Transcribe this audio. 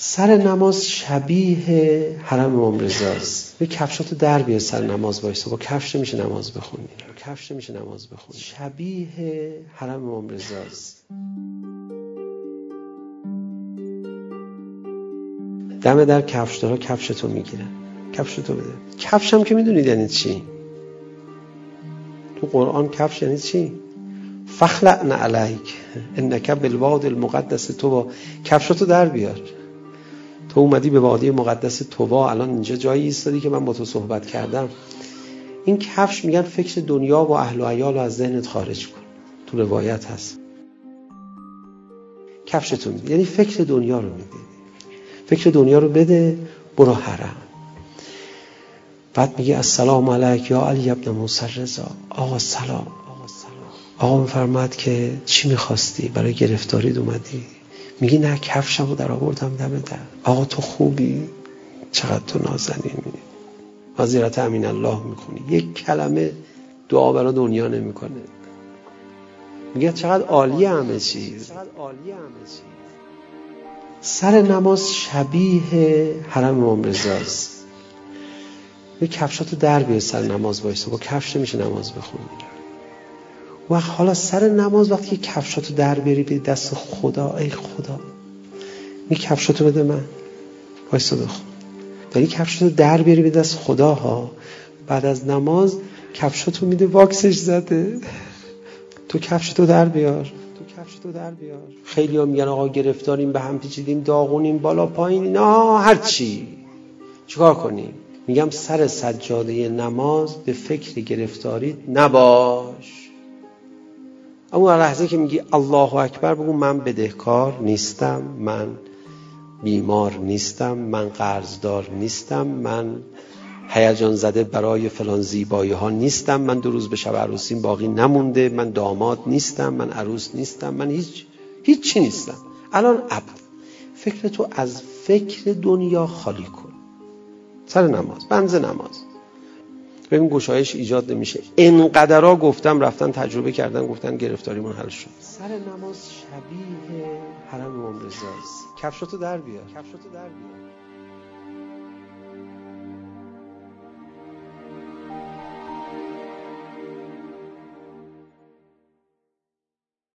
سر نماز شبیه حرم امام رضاست. یه کفشاتو در بیار سر نماز وایسا، با کفش نمیشه نماز بخونی. شبیه حرم امام رضاست. دم در کفش دارا کفشتو میگیرن، کفشتو بده. کفش هم که میدونید یعنی چی؟ تو قرآن کفش یعنی چی؟ فخلعن علیک انک بالواد المقدس طوی. کفشتو در بیار. تو اومدی به وادی مقدس طوی، الان اینجا جایی ایستادی که من با تو صحبت کردم. این کفش میگن فکر دنیا و اهل و عیال رو از ذهنت خارج کن. تو روایت هست کفشتو میدی، یعنی فکر دنیا رو میدی. فکر دنیا رو بده، برو حرم. بعد میگه السلام علیک یا علی ابن موسی رضا. آقا سلام. آقا میفرماد که چی میخواستی؟ برای گرفتاری اومدی؟ میگی نه، کفشمو در آوردم دم در. آقا تو خوبی؟ چقدر تو نازنینی؟ حضرت امین الله میخونی، یک کلمه دعا برای دنیا نمیکنه. میگه چقدر عالیه همه چیز. سر نماز شبیه حرم امام رضاست. یه کفشاتو در بیار سر نماز وایسا، با کفش نمیشه نماز بخونی. و حالا سر نماز وقتی که کفشاتو در بیاری به دست خدا، ای خدا می کفشاتو بده من، وایسا بخون. یعنی کفشاتو در بیاری به دست خدا ها. بعد از نماز کفشاتو میده واکسش زده. تو کفشاتو در بیار. خیلی ها میگن آقا گرفتاریم، به هم پیچیدیم، داغونیم، بالا پایین، نه هر چی، چیکار کنیم؟ میگم سر سجاده نماز به فکر گرفتاری نباش. اما لحظه که میگی الله اکبر بگو من بدهکار نیستم، من بیمار نیستم، من قرضدار نیستم، من هیجان زده برای فلان زیبایی ها نیستم، من 2 روز به شب عروسیم باقی نمونده، من داماد نیستم، من عروس نیستم، من هیچ چی نیستم. الان فکر تو از فکر دنیا خالی کن. سر نماز، بنز نماز. ببین گشایش ایجاد نمیشه. اینقدرها گفتم، رفتن تجربه کردن، گفتن گرفتاریمون حل شد. سر نماز شبیه حرم امام رضاست. کفشاتو در بیار.